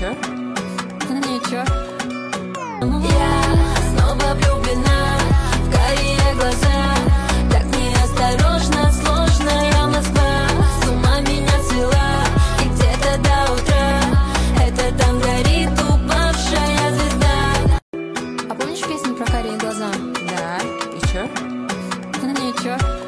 чё? Ничего. Я снова влюблена в карие глаза. Так неосторожно, сложно, я Москва. С ума меня свела, и где-то до утра это там горит упавшая звезда. А помнишь песню про карие глаза? Да, и чё? Ничего.